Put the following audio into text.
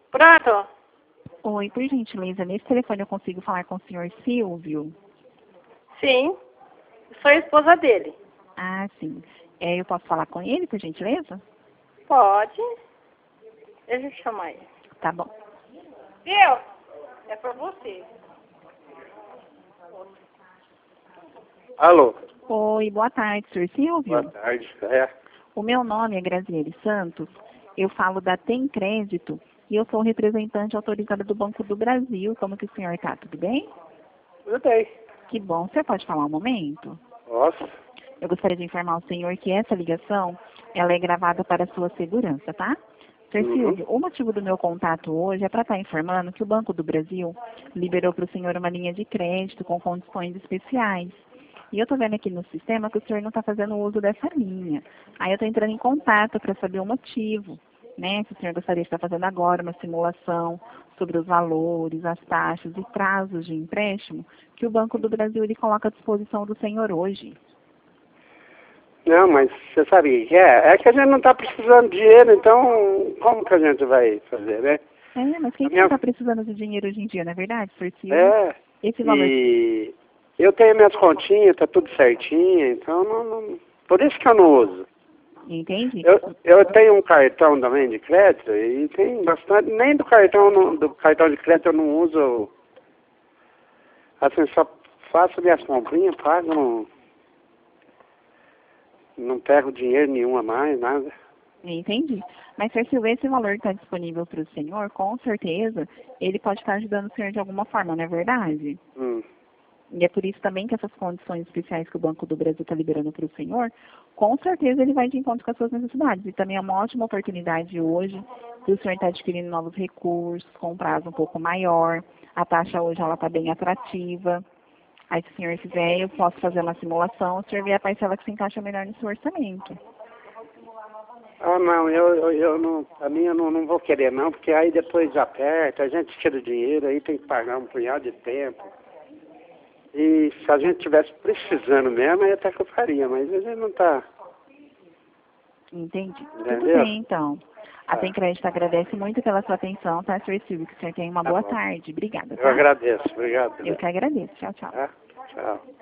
Pronto? Oi, por gentileza, nesse telefone eu consigo falar com o senhor Silvio? Sim. Sou a esposa dele. Ah, sim. Eu posso falar com ele, por gentileza? Pode. Deixa eu chamar ele. Tá bom. Viu? É pra você. Alô? Oi, boa tarde, senhor Silvio. Boa tarde. O meu nome é Graziele Santos, eu falo da Tem Crédito e eu sou representante autorizada do Banco do Brasil. Como que o senhor está? Tudo bem? Tudo bem. Que bom. O senhor pode falar um momento? Nossa. Eu gostaria de informar o senhor que essa ligação, ela é gravada para sua segurança, tá? Sr. Silvio, o motivo do meu contato hoje é para estar informando que o Banco do Brasil liberou para o senhor uma linha de crédito com condições especiais. E eu estou vendo aqui no sistema que o senhor não está fazendo uso dessa linha. Aí eu estou entrando em contato para saber o motivo, né? Se o senhor gostaria de estar fazendo agora uma simulação sobre os valores, as taxas e prazos de empréstimo que o Banco do Brasil ele coloca à disposição do senhor hoje. Não, mas você sabe o que é? É que a gente não está precisando de dinheiro, então como que a gente vai fazer, né? Mas quem não está precisando de dinheiro hoje em dia, não é verdade, Sr. Silvio? Esse valor... E eu tenho minhas continhas, tá tudo certinho, então por isso que eu não uso. Entendi. Eu tenho um cartão também de crédito e tem bastante, nem do cartão de crédito eu não uso, assim, só faço minhas comprinhas, pago, não pego dinheiro nenhum a mais, nada. Entendi. Mas, Sr. Silvio, esse valor está disponível para o senhor, com certeza, ele pode estar ajudando o senhor de alguma forma, não é verdade? E é por isso também que essas condições especiais que o Banco do Brasil está liberando para o senhor, com certeza ele vai de encontro com as suas necessidades. E também é uma ótima oportunidade hoje de o senhor estar adquirindo novos recursos, com um prazo um pouco maior. A taxa hoje ela está bem atrativa. Aí, se o senhor quiser, eu posso fazer uma simulação, o senhor vê a parcela que se encaixa melhor no seu orçamento. Ah, não, eu não, a minha eu não vou querer não, porque aí depois aperta, a gente tira o dinheiro, aí tem que pagar um punhado de tempo. E se a gente tivesse precisando mesmo, aí até que eu faria, mas a gente não está. Entendi. Entendeu? Tudo bem, então. A Tem Crédito agradece muito pela sua atenção, tá, Sr. Silvio? Que o senhor tenha uma boa tarde. Obrigada, tá? Eu agradeço, obrigado. Eu que agradeço. Tchau, tchau. Tchau.